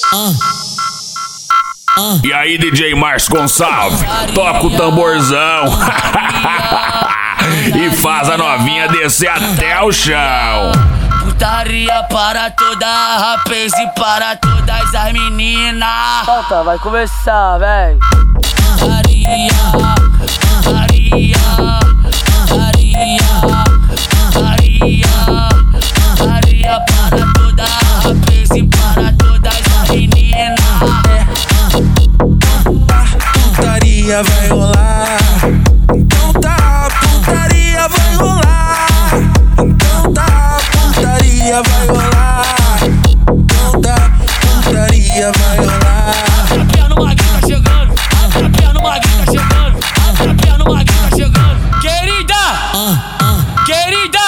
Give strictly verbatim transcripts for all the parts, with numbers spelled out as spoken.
E aí, D J Márcio Gonçalves, toca o tamborzão e faz a novinha descer até o chão. Putaria para toda a rapaz e para todas as meninas. Solta, vai começar, véi. Putaria, putaria, putaria, putaria, putaria para toda a rapaz e para todas as meninas. Putaria vai rolar, então tá, putaria vai rolar, então tá, putaria vai rolar, então tá, putaria vai rolar. A pé no Maguinho tá chegando, a pé no Maguinho tá chegando, a pé no Maguinho tá chegando. Querida, querida,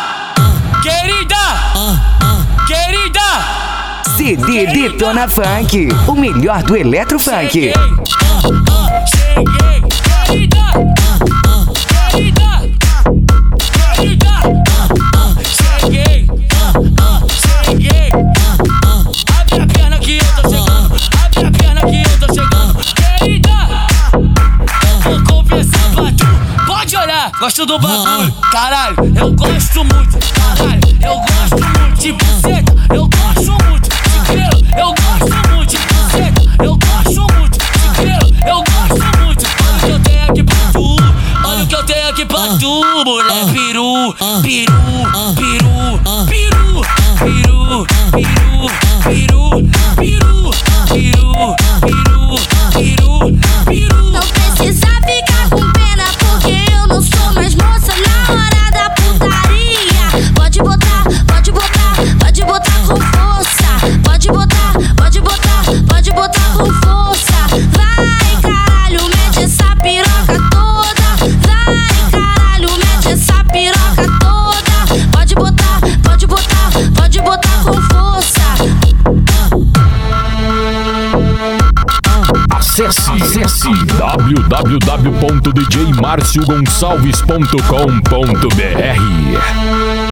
querida, querida. C D Detona Funk, o melhor do Eletrofunk. Cheguei, cheguei, querida, querida, querida. Cheguei, cheguei. Abre a perna que eu tô chegando, abre a perna que eu tô chegando. Querida, vou confessar pra tu, pode olhar, gosto do bagulho. Caralho, eu gosto muito, caralho, eu gosto muito de buceta, eu gosto muito de pelo, eu gosto muito de buceta, eu gosto muito de pelo, eu gosto muito. Olha o que eu tenho aqui pra tu, olha o que eu tenho aqui pra tu, mulher peru, peru, peru, peru, peru, peru, peru, peru, peru, peru, peru, peru. Não precisa ficar com pena porque eu não sou mais moça na hora da putaria. Pode botar, pode botar, pode botar com força. Pode botar, pode botar, pode botar com força. Vai caralho, mete essa piroca toda. Vai caralho, mete essa piroca toda. Pode botar, pode botar, pode botar com força. Acesse, acesse w w w ponto d j marcio gonçalves ponto com ponto b r.